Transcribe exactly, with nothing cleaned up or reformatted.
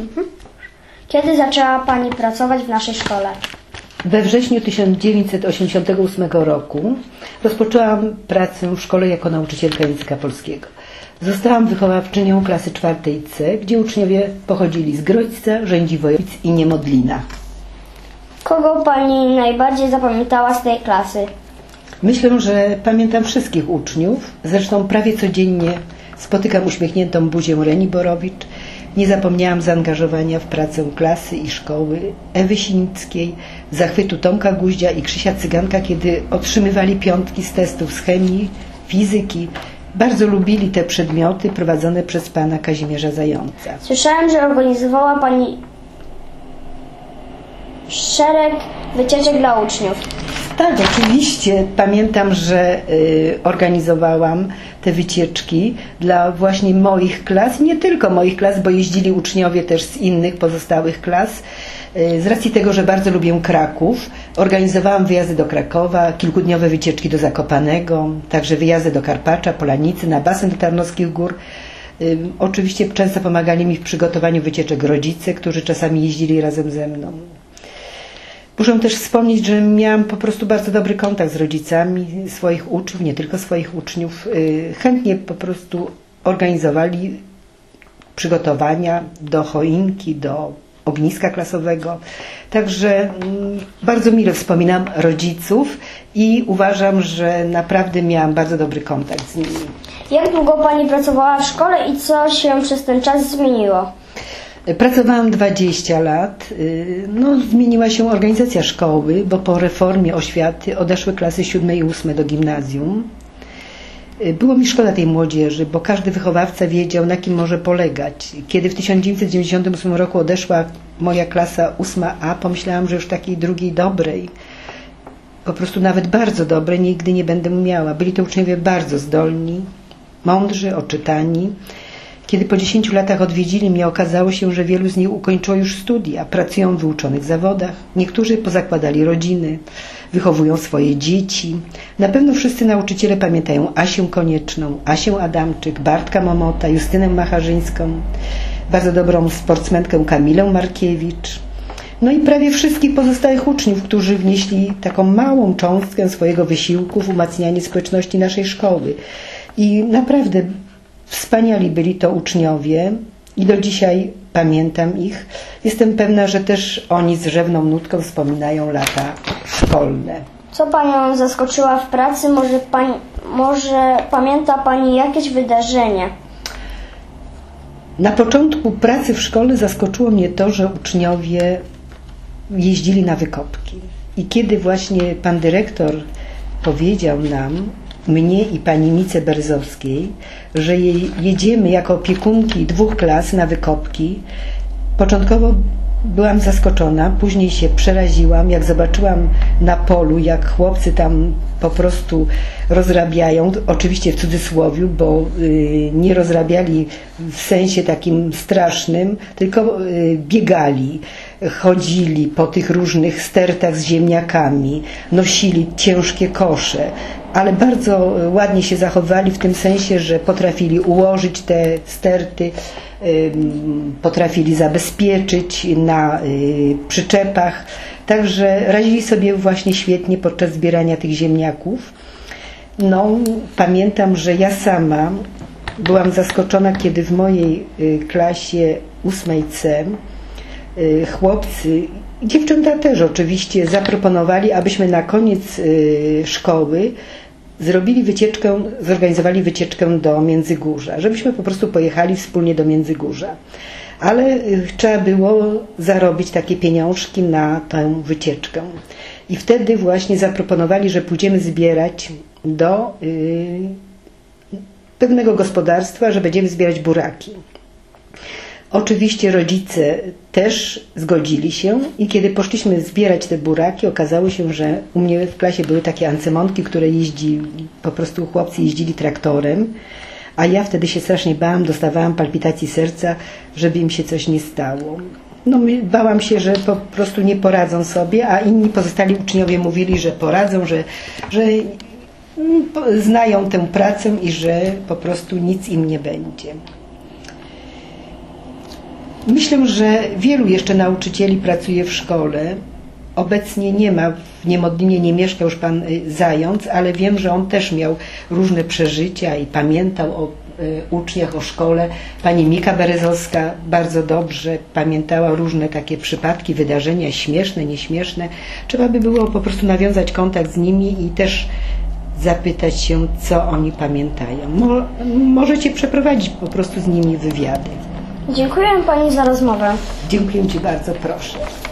Mhm. Kiedy zaczęła Pani pracować w naszej szkole? We wrześniu tysiąc dziewięćset osiemdziesiątego ósmego roku rozpoczęłam pracę w szkole jako nauczycielka języka polskiego. Zostałam wychowawczynią klasy czwartej C, gdzie uczniowie pochodzili z Grodźca, Rzędziwojowic i Niemodlina. Kogo Pani najbardziej zapamiętała z tej klasy? Myślę, że pamiętam wszystkich uczniów. Zresztą prawie codziennie spotykam uśmiechniętą buzię Reni Borowicz. Nie zapomniałam zaangażowania w pracę klasy i szkoły Ewy Sinickiej, zachwytu Tomka Guździa i Krzysia Cyganka, kiedy otrzymywali piątki z testów z chemii, fizyki. Bardzo lubili te przedmioty prowadzone przez pana Kazimierza Zająca. Słyszałem, że organizowała Pani szereg wycieczek dla uczniów. Tak, oczywiście. Pamiętam, że y, organizowałam te wycieczki dla właśnie moich klas, nie tylko moich klas, bo jeździli uczniowie też z innych pozostałych klas. Y, z racji tego, że bardzo lubię Kraków, organizowałam wyjazdy do Krakowa, kilkudniowe wycieczki do Zakopanego, także wyjazdy do Karpacza, Polanicy, na basen do Tarnowskich Gór. Y, oczywiście często pomagali mi w przygotowaniu wycieczek rodzice, którzy czasami jeździli razem ze mną. Muszę też wspomnieć, że miałam po prostu bardzo dobry kontakt z rodzicami swoich uczniów, nie tylko swoich uczniów. Chętnie po prostu organizowali przygotowania do choinki, do ogniska klasowego. Także bardzo mile wspominam rodziców i uważam, że naprawdę miałam bardzo dobry kontakt z nimi. Jak długo Pani pracowała w szkole i co się przez ten czas zmieniło? Pracowałam dwadzieścia lat. No, zmieniła się organizacja szkoły, bo po reformie oświaty odeszły klasy siódme i ósme do gimnazjum. Było mi szkoda tej młodzieży, bo każdy wychowawca wiedział, na kim może polegać. Kiedy w tysiąc dziewięćset dziewięćdziesiątym ósmym roku odeszła moja klasa ósma A, pomyślałam, że już takiej drugiej dobrej, po prostu nawet bardzo dobrej, nigdy nie będę miała. Byli to uczniowie bardzo zdolni, mądrzy, oczytani. Kiedy po dziesięciu latach odwiedzili mnie, okazało się, że wielu z nich ukończyło już studia, pracują w wyuczonych zawodach. Niektórzy pozakładali rodziny, wychowują swoje dzieci. Na pewno wszyscy nauczyciele pamiętają Asię Konieczną, Asię Adamczyk, Bartka Momota, Justynę Macharzyńską, bardzo dobrą sportsmenkę Kamilę Markiewicz. No i prawie wszystkich pozostałych uczniów, którzy wnieśli taką małą cząstkę swojego wysiłku w umacnianie społeczności naszej szkoły. I naprawdę wspaniali byli to uczniowie i do dzisiaj pamiętam ich. Jestem pewna, że też oni z rzewną nutką wspominają lata szkolne. Co Panią zaskoczyła w pracy? Może, pani, może pamięta Pani jakieś wydarzenie? Na początku pracy w szkole zaskoczyło mnie to, że uczniowie jeździli na wykopki. I kiedy właśnie pan dyrektor powiedział nam, mnie i pani Mice Berzowskiej, że jedziemy jako opiekunki dwóch klas na wykopki. Początkowo byłam zaskoczona, później się przeraziłam, jak zobaczyłam na polu, jak chłopcy tam po prostu rozrabiają, oczywiście w cudzysłowiu, bo y, nie rozrabiali w sensie takim strasznym, tylko y, biegali, chodzili po tych różnych stertach z ziemniakami, nosili ciężkie kosze, ale bardzo ładnie się zachowali w tym sensie, że potrafili ułożyć te sterty, potrafili zabezpieczyć na przyczepach. Także radzili sobie właśnie świetnie podczas zbierania tych ziemniaków. No, pamiętam, że ja sama byłam zaskoczona, kiedy w mojej klasie ósmej C chłopcy, dziewczęta też oczywiście, zaproponowali, abyśmy na koniec szkoły zrobili wycieczkę, zorganizowali wycieczkę do Międzygórza, żebyśmy po prostu pojechali wspólnie do Międzygórza. Ale trzeba było zarobić takie pieniążki na tę wycieczkę. I wtedy właśnie zaproponowali, że pójdziemy zbierać do y, pewnego gospodarstwa, że będziemy zbierać buraki. Oczywiście rodzice też zgodzili się i kiedy poszliśmy zbierać te buraki, okazało się, że u mnie w klasie były takie ancemonki, które jeździli, po prostu chłopcy jeździli traktorem, a ja wtedy się strasznie bałam, dostawałam palpitacji serca, żeby im się coś nie stało. No, bałam się, że po prostu nie poradzą sobie, a inni pozostali uczniowie mówili, że poradzą, że, że znają tę pracę i że po prostu nic im nie będzie. Myślę, że wielu jeszcze nauczycieli pracuje w szkole. Obecnie nie ma, w Niemodlinie nie mieszka już pan Zając, ale wiem, że on też miał różne przeżycia i pamiętał o y, uczniach, o szkole. Pani Mika Berezowska bardzo dobrze pamiętała różne takie przypadki, wydarzenia śmieszne, nieśmieszne. Trzeba by było po prostu nawiązać kontakt z nimi i też zapytać się, co oni pamiętają. Mo, możecie przeprowadzić po prostu z nimi wywiady. Dziękuję pani za rozmowę. Dziękuję ci bardzo, proszę.